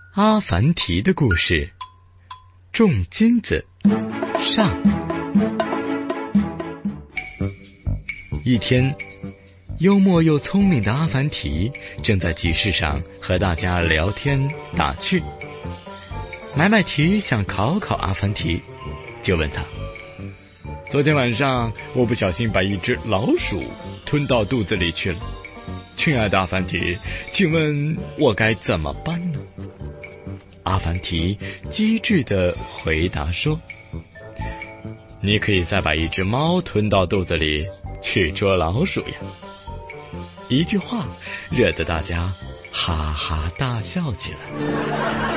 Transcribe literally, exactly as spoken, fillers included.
阿凡提的故事，种金子上。一天，幽默又聪明的阿凡提正在集市上和大家聊天打趣。买买提想考考阿凡提，就问他：昨天晚上我不小心把一只老鼠吞到肚子里去了，亲爱的阿凡提，请问我该怎么办呢？阿凡提机智地回答说：你可以再把一只猫吞到肚子里去捉老鼠呀。一句话惹得大家哈哈大笑起来。